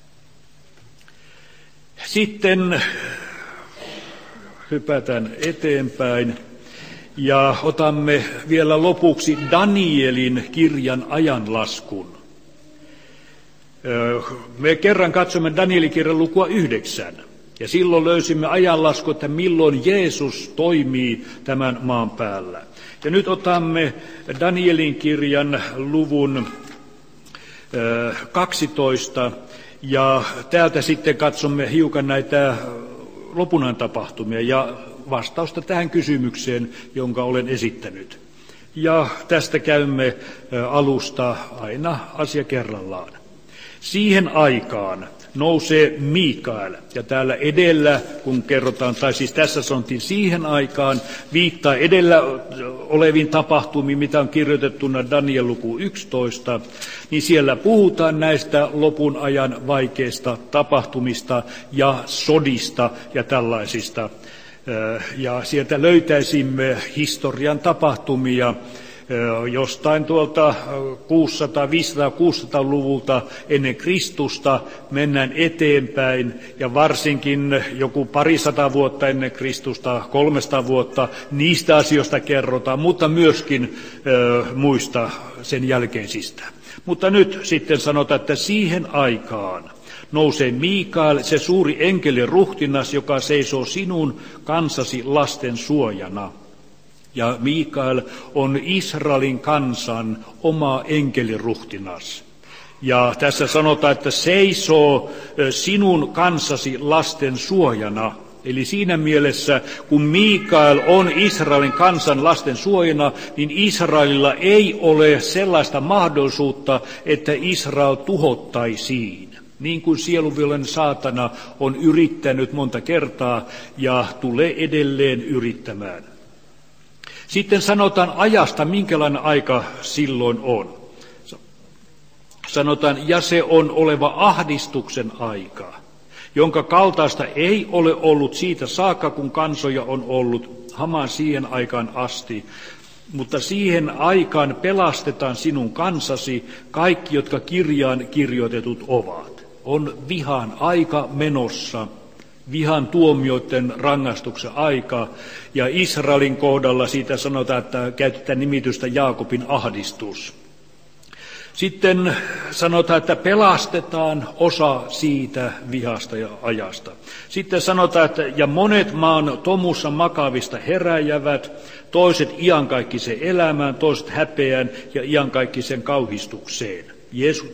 Sitten hypätään eteenpäin ja otamme vielä lopuksi Danielin kirjan ajanlaskun. Me kerran katsomme Danielin kirjan lukua 9. Ja silloin löysimme ajanlasku, että milloin Jeesus toimii tämän maan päällä. Ja nyt otamme Danielin kirjan luvun 12, ja täältä sitten katsomme hiukan näitä lopunajan tapahtumia ja vastausta tähän kysymykseen, jonka olen esittänyt. Ja tästä käymme alusta aina asia kerrallaan. Siihen aikaan nousee Mikael, ja täällä edellä, kun kerrotaan, tai siis tässä sanottiin siihen aikaan, viittaa edellä oleviin tapahtumiin, mitä on kirjoitettuna Daniel luku 11, niin siellä puhutaan näistä lopun ajan vaikeista tapahtumista ja sodista ja tällaisista. Ja sieltä löytäisimme historian tapahtumia, jostain tuolta 500-600-luvulta ennen Kristusta mennään eteenpäin, ja varsinkin joku 200 vuotta ennen Kristusta, 300 vuotta, niistä asioista kerrotaan, mutta myöskin muista sen jälkeisistä. Mutta nyt sitten sanotaan, että siihen aikaan nousee Mikael, se suuri enkelin ruhtinas, joka seisoo sinun kansasi lasten suojana. Ja Mikael on Israelin kansan oma enkeliruhtinas. Ja tässä sanotaan, että seisoo sinun kansasi lasten suojana. Eli siinä mielessä, kun Mikael on Israelin kansan lasten suojana, niin Israelilla ei ole sellaista mahdollisuutta, että Israel tuhottaisiin. Niin kuin sielunvihollinen saatana on yrittänyt monta kertaa ja tulee edelleen yrittämään. Sitten sanotaan ajasta, minkälainen aika silloin on. Sanotaan, ja se on oleva ahdistuksen aika, jonka kaltaista ei ole ollut siitä saakka, kun kansoja on ollut hamaan siihen aikaan asti. Mutta siihen aikaan pelastetaan sinun kansasi kaikki, jotka kirjaan kirjoitetut ovat. On vihan aika menossa. Vihan tuomioiden rangaistuksen aika, ja Israelin kohdalla siitä sanotaan, että käytetään nimitystä Jaakobin ahdistus. Sitten sanotaan, että pelastetaan osa siitä vihasta ja ajasta. Sitten sanotaan, että ja monet maan tomussa makavista heräjävät, toiset iankaikkisen elämään, toiset häpeään ja iankaikkisen kauhistukseen.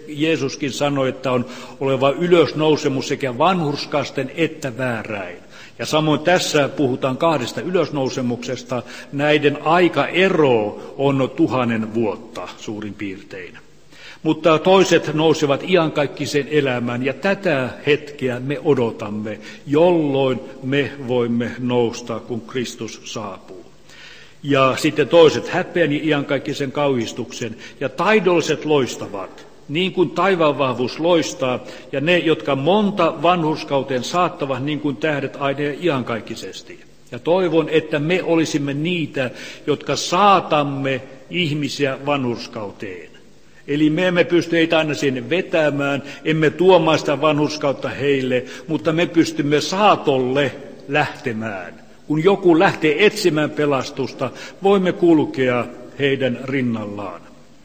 Jeesuskin sanoi, että on oleva ylösnousemus sekä vanhurskasten että vääräin. Ja samoin tässä puhutaan 2 ylösnousemuksesta. Näiden aikaero on 1000 vuotta suurin piirtein. Mutta toiset nousevat iankaikkiseen elämään, ja tätä hetkeä me odotamme, jolloin me voimme nousta, kun Kristus saapuu. Ja sitten toiset häpeän ja iankaikkisen kauhistuksen, ja taidolliset loistavat, niin kuin taivaan vahvuus loistaa, ja ne, jotka monta vanhurskauteen saattavat, niin kuin tähdet aina ja iankaikkisesti. Ja toivon, että me olisimme niitä, jotka saatamme ihmisiä vanhurskauteen. Eli me emme pysty heitä aina sinne vetämään, emme tuomaan sitä vanhurskautta heille, mutta me pystymme saatolle lähtemään. Kun joku lähtee etsimään pelastusta, voimme kulkea heidän rinnallaan.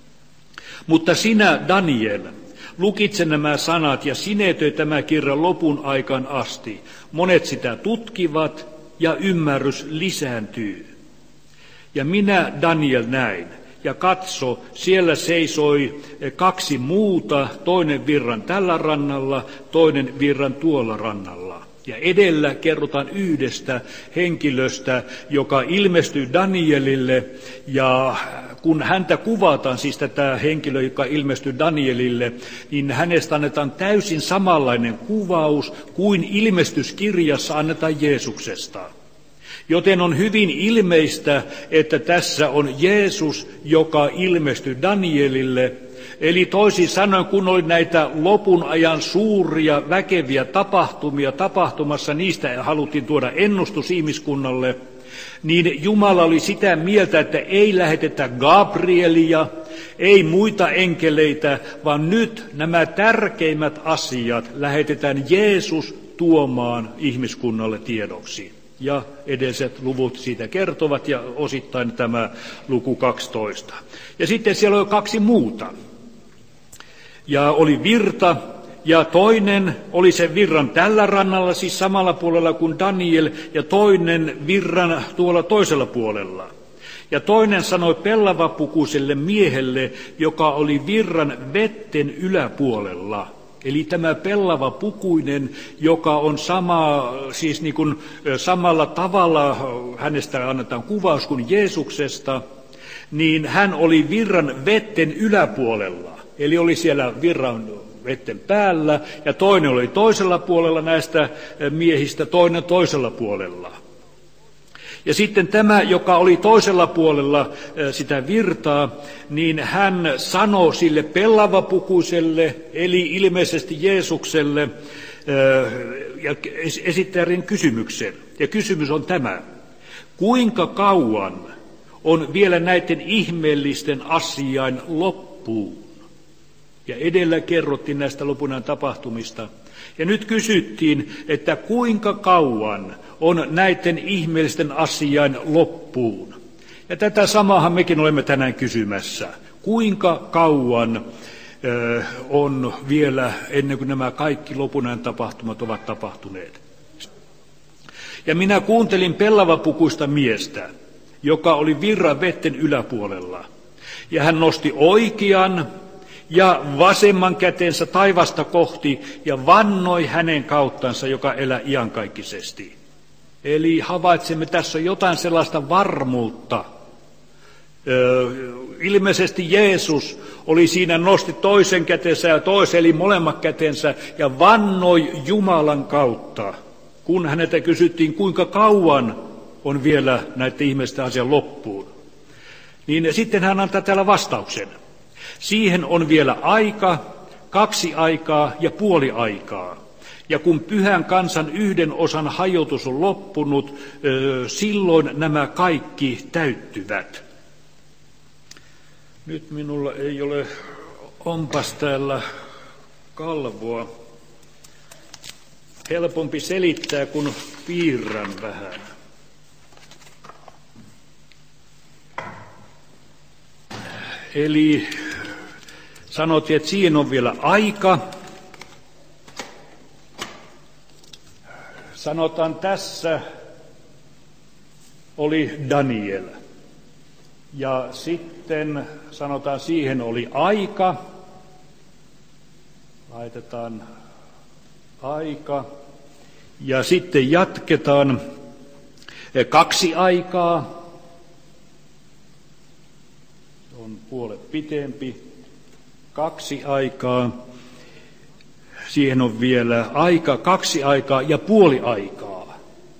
Mutta sinä, Daniel, lukitse nämä sanat ja sinetöi tämä kirja lopun aikaan asti. Monet sitä tutkivat ja ymmärrys lisääntyy. Ja minä, Daniel, näin. Ja katso, siellä seisoi 2 muuta, toinen virran tällä rannalla, toinen virran tuolla rannalla. Ja edellä kerrotaan yhdestä henkilöstä, joka ilmestyy Danielille, ja kun häntä kuvataan, siis tätä henkilöä, joka ilmestyy Danielille, niin hänestä annetaan täysin samanlainen kuvaus kuin ilmestyskirjassa annetaan Jeesuksesta. Joten on hyvin ilmeistä, että tässä on Jeesus, joka ilmestyi Danielille. Eli toisin sanoen, kun oli näitä lopun ajan suuria, väkeviä tapahtumia tapahtumassa, niistä haluttiin tuoda ennustus ihmiskunnalle, niin Jumala oli sitä mieltä, että ei lähetetä Gabrielia, ei muita enkeleitä, vaan nyt nämä tärkeimmät asiat lähetetään Jeesus tuomaan ihmiskunnalle tiedoksi. Ja edelliset luvut siitä kertovat, ja osittain tämä luku 12. Ja sitten siellä oli 2 muuta. Ja oli virta, ja toinen oli sen virran tällä rannalla, siis samalla puolella kuin Daniel, ja toinen virran tuolla toisella puolella. Ja toinen sanoi pellavapukuiselle miehelle, joka oli virran vetten yläpuolella. Eli tämä pellavapukuinen, joka on siis niin kuin samalla tavalla, hänestä annetaan kuvaus kuin Jeesuksesta, niin hän oli virran vetten yläpuolella. Eli oli siellä virran vetten päällä, ja toinen oli toisella puolella näistä miehistä, toinen toisella puolella. Ja sitten tämä, joka oli toisella puolella sitä virtaa, niin hän sanoi sille pellavapukuiselle, eli ilmeisesti Jeesukselle, ja esittärin kysymyksen. Ja kysymys on tämä: kuinka kauan on vielä näiden ihmeellisten asiain loppuun? Ja edellä kerrottiin näistä lopunajan tapahtumista. Ja nyt kysyttiin, että kuinka kauan on näiden ihmeellisten asiain loppuun. Ja tätä samahan mekin olemme tänään kysymässä. Kuinka kauan on vielä ennen kuin nämä kaikki lopunajan tapahtumat ovat tapahtuneet? Ja minä kuuntelin pellavapukuista miestä, joka oli virran vetten yläpuolella. Ja hän nosti oikean ja vasemman kätensä taivasta kohti ja vannoi hänen kauttansa, joka elää iankaikkisesti. Eli havaitsemme, tässä on jotain sellaista varmuutta. Ilmeisesti Jeesus oli siinä, nosti toisen kätensä ja toisen, eli molemmat kätensä, ja vannoi Jumalan kautta. Kun häneltä kysyttiin, kuinka kauan on vielä näiden ihmisten asian loppuun, niin sitten hän antaa täällä vastauksen. Siihen on vielä aika, 2 aikaa ja puoli aikaa. Ja kun pyhän kansan 1 osan hajotus on loppunut, silloin nämä kaikki täyttyvät. Nyt minulla ei ole, onpas täällä kalvoa. Helpompi selittää, kun piirrän vähän. Eli sanottiin, että siihen on vielä aika. Sanotaan, tässä oli Daniel. Ja sitten sanotaan, siihen oli aika. Laitetaan aika. Ja sitten jatketaan 2 aikaa. On puolet pitempi. 2 aikaa. Siihen on vielä 2 aikaa ja puoli aikaa.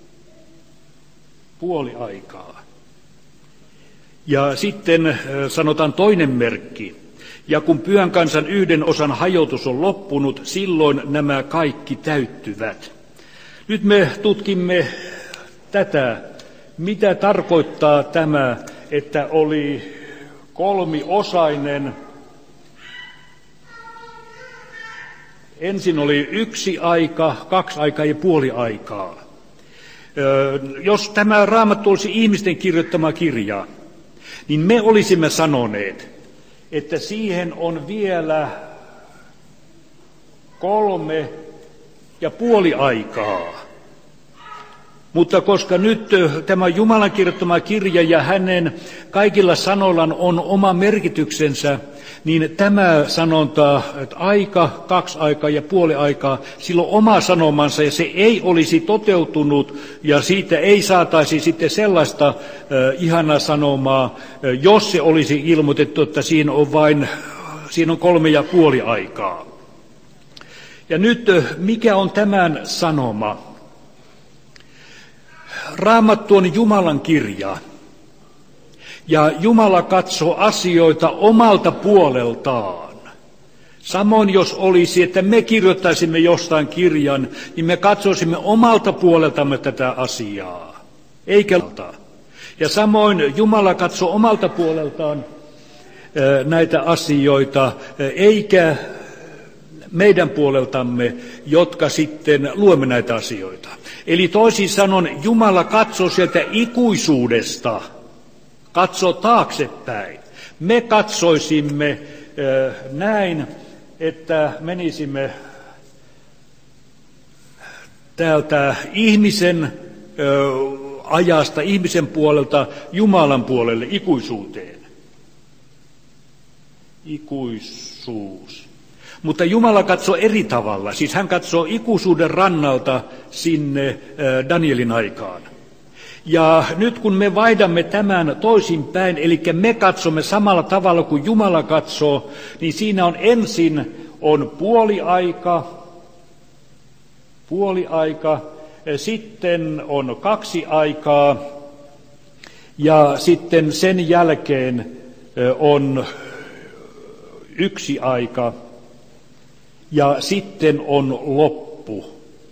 Puoli aikaa. Ja sitten sanotaan toinen merkki. Ja kun pyhän kansan 1 osan hajotus on loppunut, silloin nämä kaikki täyttyvät. Nyt me tutkimme tätä, mitä tarkoittaa tämä, että oli 3-osainen. Ensin oli 1 aika, 2 aikaa ja puoli aikaa. Jos tämä Raamattu olisi ihmisten kirjoittama kirja, niin me olisimme sanoneet, että siihen on vielä 3 ja puoli aikaa. Mutta koska nyt tämä Jumalan kirjoittama kirja ja hänen kaikilla sanoillaan on oma merkityksensä, niin tämä sanonta, että 2 aikaa ja puoli aikaa, sillä on oma sanomansa ja se ei olisi toteutunut ja siitä ei saataisi sitten sellaista ihanaa sanomaa, jos se olisi ilmoitettu, että siinä on 3 ja puoli aikaa. Ja nyt mikä on tämän sanoma? Raamattu on Jumalan kirja. Ja Jumala katsoo asioita omalta puoleltaan. Samoin jos olisi, että me kirjoittaisimme jostain kirjan, niin me katsoisimme omalta puoleltamme tätä asiaa. Eikä ja samoin Jumala katsoo omalta puoleltaan näitä asioita, eikä meidän puoleltamme, jotka sitten luemme näitä asioita. Eli toisin sanoen Jumala katsoo sieltä ikuisuudesta, katsoo taaksepäin. Me katsoisimme näin, että menisimme täältä ihmisen ajasta, ihmisen puolelta Jumalan puolelle ikuisuuteen. Ikuisuus. Mutta Jumala katsoo eri tavalla. Siis hän katsoo ikuisuuden rannalta sinne Danielin aikaan. Ja nyt kun me vaihdamme tämän toisinpäin, eli me katsomme samalla tavalla kuin Jumala katsoo, niin siinä on ensin puoli aika, sitten on 2 aikaa ja sitten sen jälkeen on 1 aika ja sitten on loppu.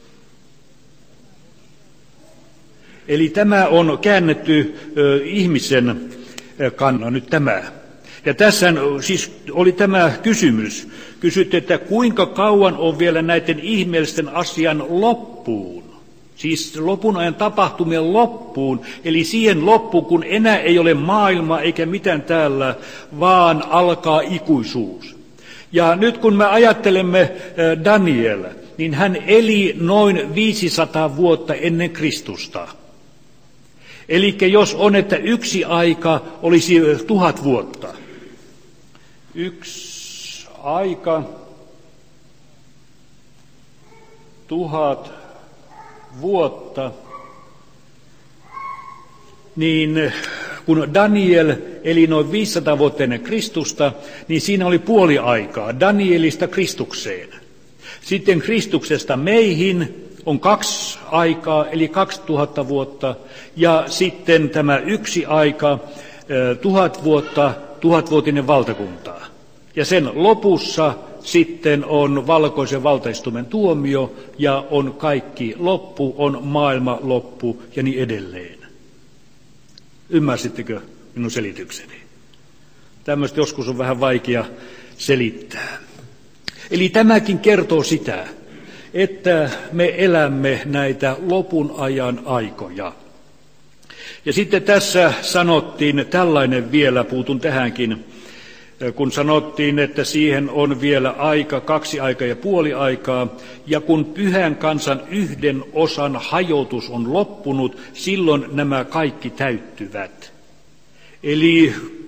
Eli tämä on käännetty ihmisen kannan nyt tämä. Ja tässä siis oli tämä kysymys. Kysytte, että kuinka kauan on vielä näiden ihmeellisten asian loppuun? Siis lopun ajan tapahtumien loppuun, eli siihen loppuun, kun enää ei ole maailma eikä mitään täällä, vaan alkaa ikuisuus. Ja nyt kun me ajattelemme Daniel, niin hän eli noin 500 vuotta ennen Kristusta. Eli jos on, että 1 aika olisi 1000 vuotta. 1 aika, 1000 vuotta, niin kun Daniel eli noin 500 vuotta ennen Kristusta, niin siinä oli puoli aikaa Danielista Kristukseen. Sitten Kristuksesta meihin on 2 aikaa, eli 2000 vuotta, ja sitten tämä 1 aika, 1000 vuotta, 1000-vuotinen valtakunta. Ja sen lopussa sitten on valkoisen valtaistumen tuomio, ja on kaikki loppu, on maailma loppu, ja niin edelleen. Ymmärsittekö minun selitykseni? Tämmöistä joskus on vähän vaikea selittää. Eli tämäkin kertoo sitä, että me elämme näitä lopun ajan aikoja. Ja sitten tässä sanottiin tällainen vielä, puutun tähänkin, kun sanottiin, että siihen on vielä aika, 2 aikaa ja puoli aikaa, ja kun pyhän kansan 1 osan hajotus on loppunut, silloin nämä kaikki täyttyvät. Eli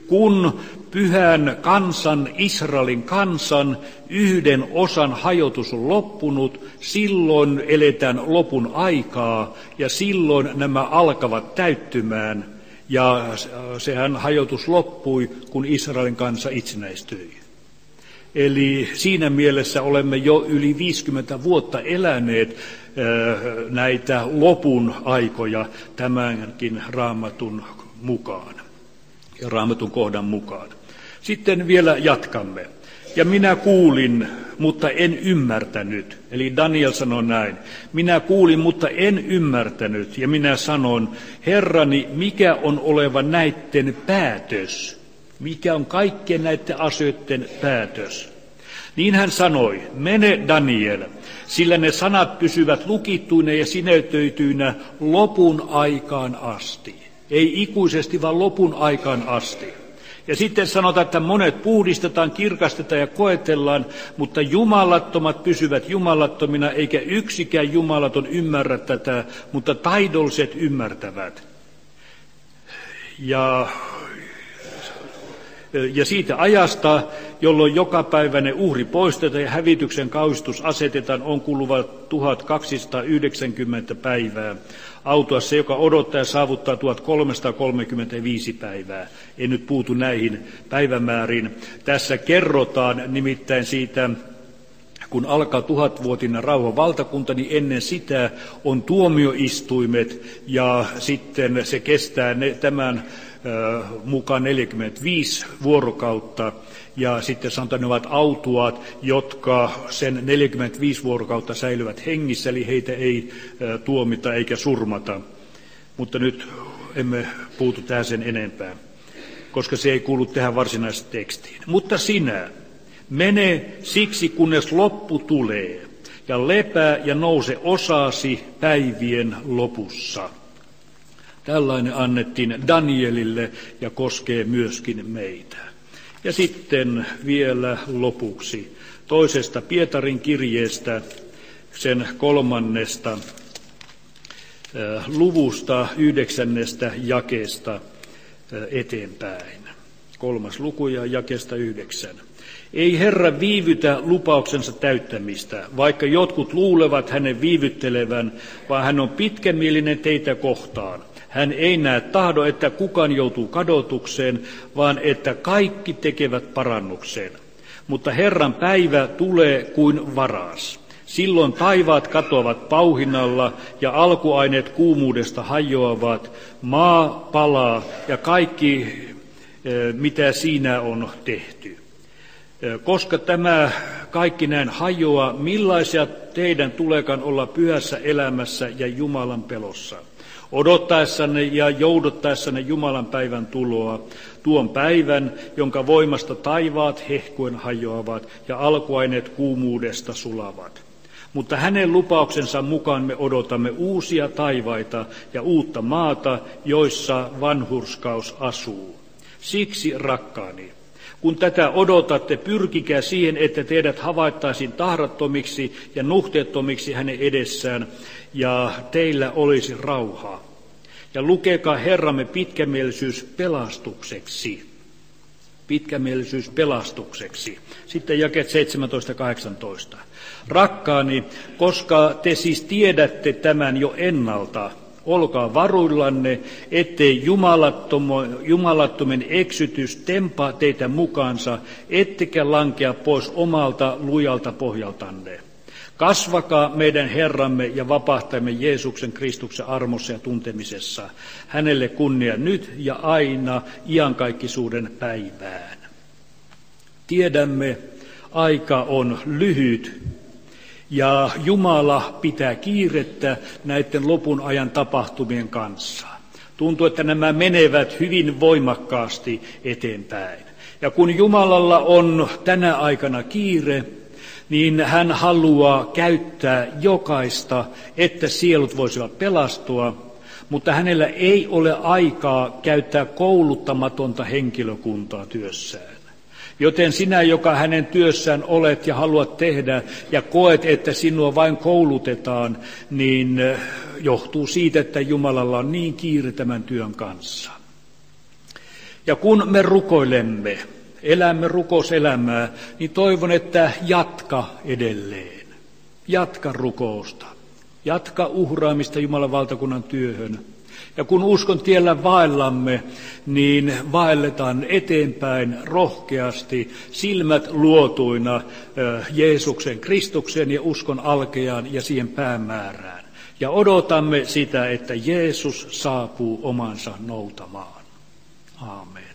kun pyhän kansan, Israelin kansan, yhden osan hajotus on loppunut, silloin eletään lopun aikaa ja silloin nämä alkavat täyttymään. Ja sehän hajotus loppui, kun Israelin kansa itsenäistyi. Eli siinä mielessä olemme jo yli 50 vuotta eläneet näitä lopun aikoja tämänkin Raamatun mukaan ja Raamatun kohdan mukaan. Sitten vielä jatkamme. Ja minä kuulin, mutta en ymmärtänyt. Eli Daniel sanoi näin. Minä kuulin, mutta en ymmärtänyt. Ja minä sanon, Herrani, mikä on oleva näiden päätös? Mikä on kaikkien näiden asioiden päätös? Niin hän sanoi, mene Daniel, sillä ne sanat pysyvät lukittuina ja sineytöityinä lopun aikaan asti. Ei ikuisesti, vaan lopun aikaan asti. Ja sitten sanotaan, että monet puhdistetaan, kirkastetaan ja koetellaan, mutta jumalattomat pysyvät jumalattomina, eikä yksikään jumalaton ymmärrä tätä, mutta taidolliset ymmärtävät. Ja siitä ajasta, jolloin jokapäiväinen uhri poistetaan ja hävityksen kauhistus asetetaan, on kuluvat 1290 päivää. Autuassa, joka odottaa ja saavuttaa 1335 päivää. En nyt puutu näihin päivämääriin. Tässä kerrotaan nimittäin siitä, kun alkaa 1000-vuotinen rauhan valtakunta, niin ennen sitä on tuomioistuimet ja sitten se kestää tämän mukaan 45 vuorokautta. Ja sitten sanotaan, ne ovat autuaat, jotka sen 45 vuorokautta säilyvät hengissä, eli heitä ei tuomita eikä surmata. Mutta nyt emme puutu tähän sen enempää, koska se ei kuulu tähän varsinaiseen tekstiin. Mutta sinä, mene siksi, kunnes loppu tulee, ja lepää ja nouse osaasi päivien lopussa. Tällainen annettiin Danielille ja koskee myöskin meitä. Ja sitten vielä lopuksi toisesta Pietarin kirjeestä, sen 3. luvusta 9. jakeesta eteenpäin. 3. luku ja jakeesta 9. Ei Herra viivytä lupauksensa täyttämistä, vaikka jotkut luulevat hänen viivyttelevän, vaan hän on pitkämielinen teitä kohtaan. Hän ei näe tahdo, että kukaan joutuu kadotukseen, vaan että kaikki tekevät parannuksen. Mutta Herran päivä tulee kuin varas. Silloin taivaat katoavat pauhinalla ja alkuaineet kuumuudesta hajoavat, maa palaa ja kaikki, mitä siinä on tehty. Koska tämä kaikki näin hajoaa, millaisia teidän tuleekaan olla pyhässä elämässä ja Jumalan pelossa? Odottaessanne ja jouduttaessanne Jumalan päivän tuloa, tuon päivän, jonka voimasta taivaat hehkuen hajoavat ja alkuaineet kuumuudesta sulavat. Mutta hänen lupauksensa mukaan me odotamme uusia taivaita ja uutta maata, joissa vanhurskaus asuu. Siksi, rakkaani, kun tätä odotatte, pyrkikää siihen, että teidät havaittaisiin tahrattomiksi ja nuhteettomiksi hänen edessään, ja teillä olisi rauha. Ja lukekaa Herramme pitkämielisyys pelastukseksi. Pitkämielisyys pelastukseksi. Sitten jakeet 17-18. Rakkaani, koska te siis tiedätte tämän jo ennalta, olkaa varuillanne, ettei jumalattomen eksytys tempaa teitä mukaansa, ettekä lankea pois omalta lujalta pohjaltanne. Kasvakaa meidän Herramme ja vapahtajamme Jeesuksen Kristuksen armossa ja tuntemisessa. Hänelle kunnia nyt ja aina iankaikkisuuden päivään. Tiedämme, aika on lyhyt ja Jumala pitää kiirettä näiden lopun ajan tapahtumien kanssa. Tuntuu, että nämä menevät hyvin voimakkaasti eteenpäin. Ja kun Jumalalla on tänä aikana kiire, niin hän haluaa käyttää jokaista, että sielut voisivat pelastua, mutta hänellä ei ole aikaa käyttää kouluttamatonta henkilökuntaa työssään. Joten sinä, joka hänen työssään olet ja haluat tehdä ja koet, että sinua vain koulutetaan, niin johtuu siitä, että Jumalalla on niin kiire tämän työn kanssa. Ja kun me rukoilemme, elämme rukouselämää, niin toivon, että jatka edelleen. Jatka rukousta. Jatka uhraamista Jumalan valtakunnan työhön. Ja kun uskon tiellä vaellamme, niin vaelletaan eteenpäin rohkeasti, silmät luotuina Jeesuksen, Kristuksen ja uskon alkeaan ja siihen päämäärään. Ja odotamme sitä, että Jeesus saapuu omansa noutamaan. Aamen.